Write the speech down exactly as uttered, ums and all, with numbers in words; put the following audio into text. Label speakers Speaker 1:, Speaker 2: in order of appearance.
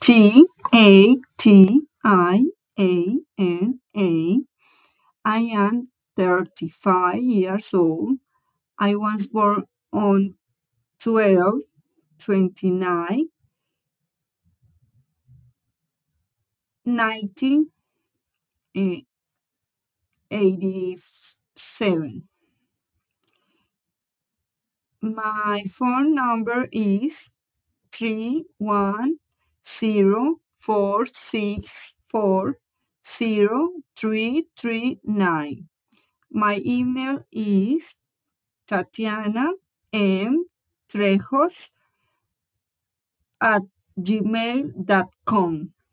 Speaker 1: T A T I A N A. I am thirty-five years old. I was born on twelve twenty-nine nineteen eighty-seven. My phone number is three one zero four six four zero three three nine. My email is Tatiana M. Trejos at gmail dot com.